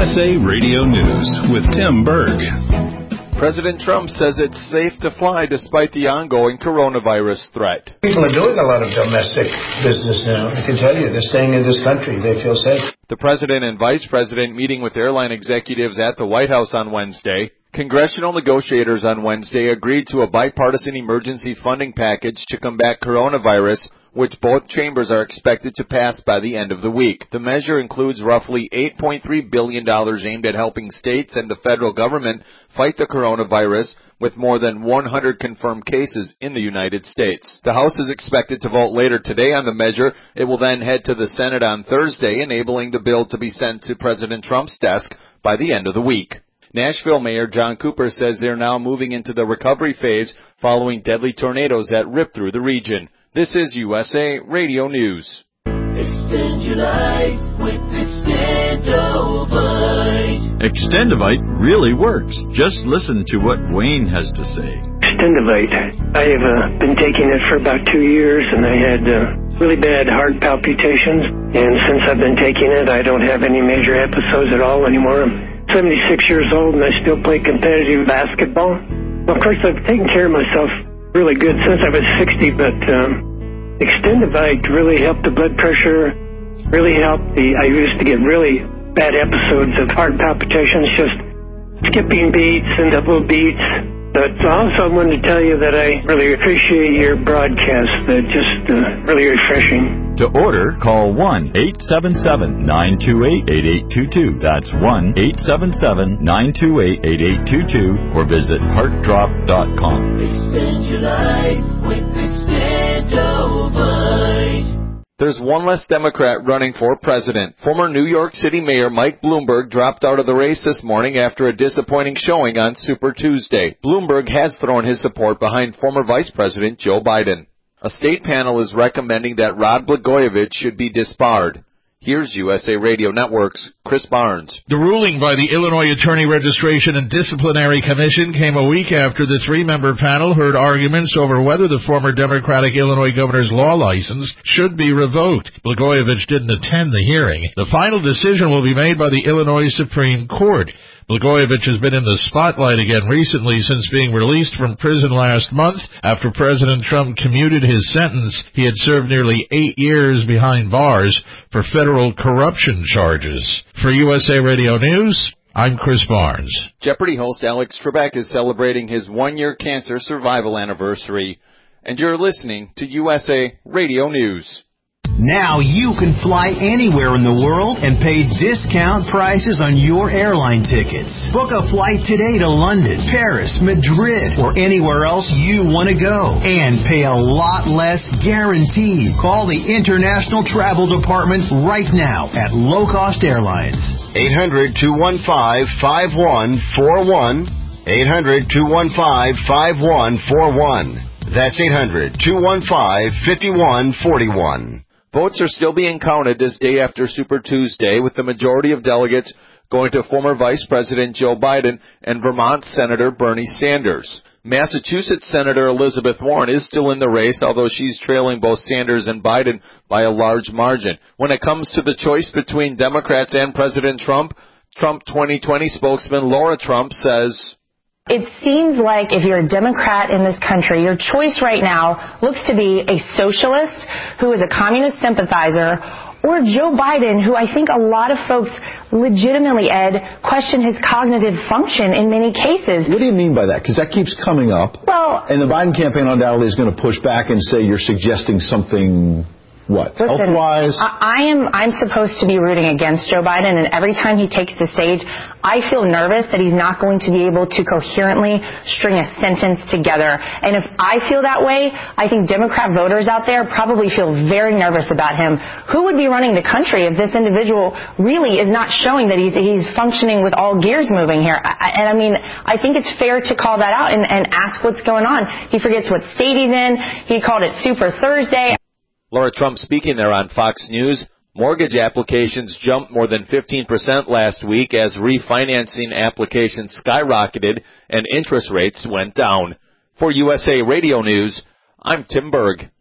USA Radio News with Tim Berg. President Trump says it's safe to fly despite the ongoing coronavirus threat. People are doing a lot of domestic business now. I can tell you, they're staying in this country. They feel safe. The president and vice president meeting with airline executives at the White House on Wednesday. Congressional negotiators on Wednesday agreed to a bipartisan emergency funding package to combat coronavirus, which both chambers are expected to pass by the end of the week. The measure includes roughly $8.3 billion aimed at helping states and the federal government fight the coronavirus, with more than 100 confirmed cases in the United States. The House is expected to vote later today on the measure. It will then head to the Senate on Thursday, enabling the bill to be sent to President Trump's desk by the end of the week. Nashville Mayor John Cooper says they're now moving into the recovery phase following deadly tornadoes that ripped through the region. This is USA Radio News. Extend your life with Extendovite. Extendovite really works. Just listen to what Wayne has to say. Extendovite. I have been taking it for about 2 years, and I had really bad heart palpitations. And since I've been taking it, I don't have any major episodes at all anymore. I'm 76 years old, and I still play competitive basketball. Well, of course, I've taken care of myself really good since I was 60, but Extendovite really helped the blood pressure, really helped I used to get really bad episodes of heart palpitations, just skipping beats and double beats. But also I wanted to tell you that I really appreciate your broadcast. Just really refreshing. To order, call 1-877-928-8822. That's 1-877-928-8822 or visit heartdrop.com. Extend your life with Extendovite. There's one less Democrat running for president. Former New York City Mayor Mike Bloomberg dropped out of the race this morning after a disappointing showing on Super Tuesday. Bloomberg has thrown his support behind former Vice President Joe Biden. A state panel is recommending that Rod Blagojevich should be disbarred. Here's USA Radio Network's Chris Barnes. The ruling by the Illinois Attorney Registration and Disciplinary Commission came a week after the three-member panel heard arguments over whether the former Democratic Illinois governor's law license should be revoked. Blagojevich didn't attend the hearing. The final decision will be made by the Illinois Supreme Court. Blagojevich has been in the spotlight again recently since being released from prison last month after President Trump commuted his sentence. He had served nearly 8 years behind bars for federal corruption charges. For USA Radio News, I'm Chris Barnes. Jeopardy host Alex Trebek is celebrating his 1-year cancer survival anniversary. And you're listening to USA Radio News. Now you can fly anywhere in the world and pay discount prices on your airline tickets. Book a flight today to London, Paris, Madrid, or anywhere else you want to go. And pay a lot less guaranteed. Call the International Travel Department right now at Low Cost Airlines. 800-215-5141. 800-215-5141. That's 800-215-5141. Votes are still being counted this day after Super Tuesday, with the majority of delegates going to former Vice President Joe Biden and Vermont Senator Bernie Sanders. Massachusetts Senator Elizabeth Warren is still in the race, although she's trailing both Sanders and Biden by a large margin. When it comes to the choice between Democrats and President Trump, Trump 2020 spokesman Laura Trump says, "It seems like if you're a Democrat in this country, your choice right now looks to be a socialist who is a communist sympathizer, or Joe Biden, who I think a lot of folks legitimately, Ed, question his cognitive function in many cases." What do you mean by that? Because that keeps coming up. Well, and the Biden campaign undoubtedly is going to push back and say you're suggesting something. What? Listen, health-wise? I'm supposed to be rooting against Joe Biden, and every time he takes the stage, I feel nervous that he's not going to be able to coherently string a sentence together. And if I feel that way, I think Democrat voters out there probably feel very nervous about him. Who would be running the country if this individual really is not showing that he's functioning with all gears moving here? I mean, I think it's fair to call that out and ask what's going on. He forgets what state he's in. He called it Super Thursday. Laura Trump speaking there on Fox News. Mortgage applications jumped more than 15% last week as refinancing applications skyrocketed and interest rates went down. For USA Radio News, I'm Tim Berg.